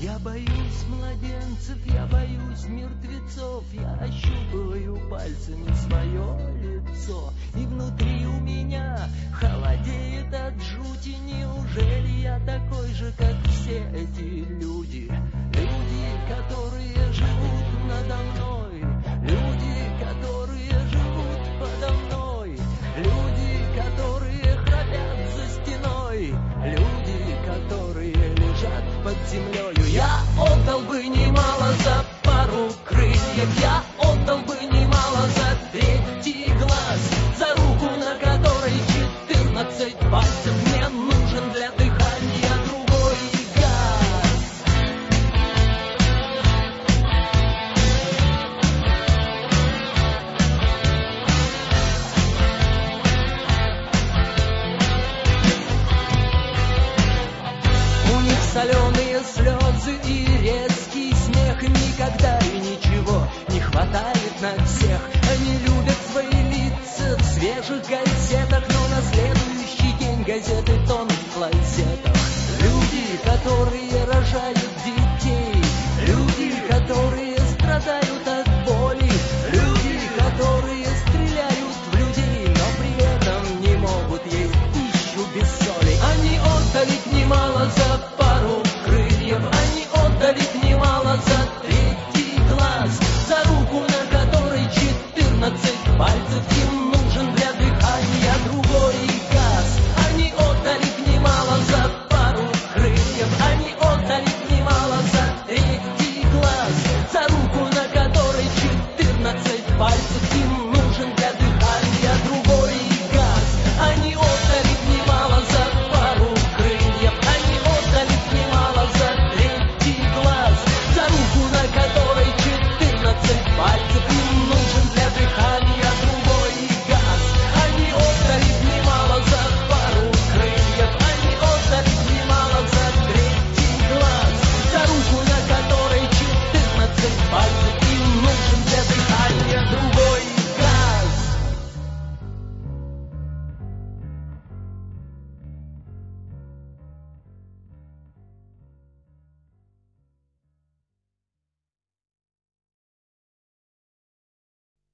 Я боюсь младенцев, я боюсь мертвецов, я ощупываю пальцами свое лицо, и внутри у меня холодеет от жути. Неужели я такой же, как все эти люди? Люди, которые живут надо мной, люди, которые живут подо мной, люди, которые храпят за стеной, люди, которые лежат под землею. Я отдал бы немало за пару крыльев, я отдал бы немало за третий глаз, за руку, на которой 14 пальцев. Мне нужен для дыхания другой газ. У них соленые слезы и резкий смех, никогда и ничего не хватает на всех. Они любят свои лица в свежих газетах,